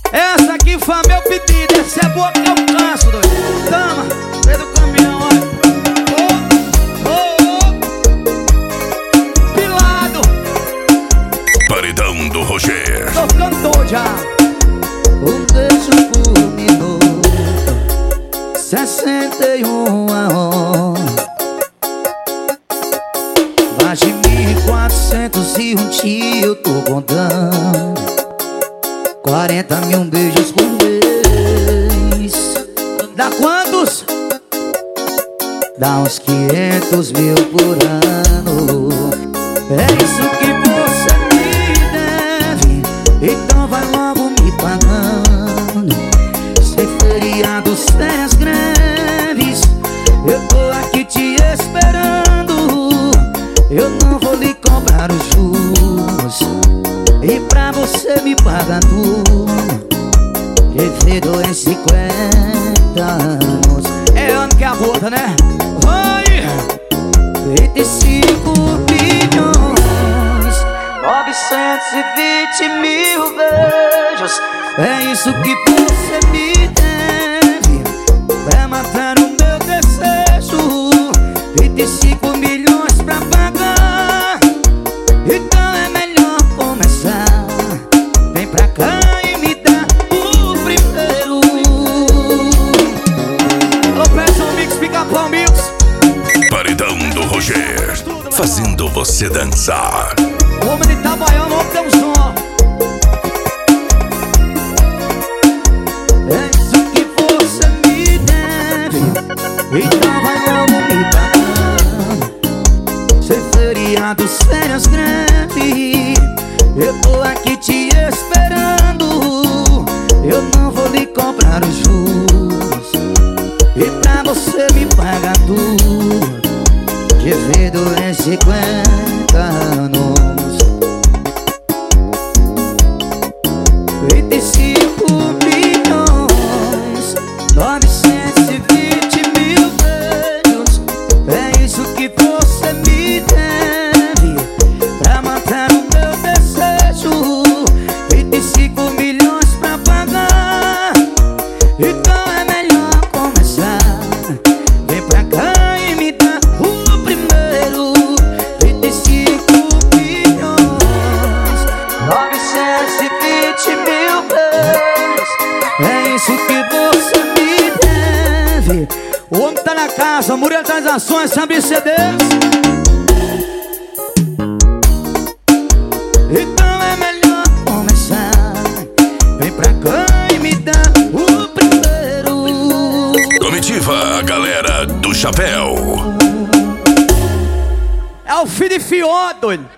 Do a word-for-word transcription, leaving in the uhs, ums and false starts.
Essa aqui foi meu pedido, essa é boa que eu canso, doido. Tama, vem do caminhão, olha. Oh, oh, oh. Pilado. Paredão do Roger. Tô ficando doido já. Um beijo por minuto, sessenta e um a hora. Mais de mil e quatrocentos e um dia eu tô contando. Quarenta mil beijos por mês. Dá quantos? Dá uns quinhentos mil por ano. É isso que você me deve, então vai logo me pagando. Sem feriados, férias, greves, eu tô aqui te esperando. Eu não vou lhe cobrar os juros, e pra você me pagar tudo, devido em cinquenta anos. É ano que é a boda, né? Vai! Vinte e cinco bilhões, novecentos e vinte mil beijos. É isso que você me deve, pra matar o meu desejo. Vinte e cinco milhões pra pagar, então é melhor começar. Vem pra cá e me dá o primeiro. Alô, Pressão Mix, Pica-Pau Mix. Paredão do Roger, fazendo você dançar. O homem de Itabaiana, o homem tem um som. É isso que você me deve, então vai logo me pagando. Sem feriados, férias, greve, eu tô aqui te esperando. Eu não vou lhe cobrar os juros, e pra você me pagar tudo, devido em cinquenta anos. Vinte e cinco bilhões, novecentos e vinte mil beijos. É isso que você me deve, pra matar o meu desejo. Vinte e cinco milhões pra pagar, então é melhor começar. Vem pra cá e me dá o primeiro. Vinte e cinco bilhões, novecentos e vinte mil beijos. É isso que você me deve. O homem tá na casa, Murilo das Ações, sabe C Ds. Então é melhor começar. Vem pra cá e me dá o primeiro. Comitiva, a galera do chapéu. É o filho de Fió, doido.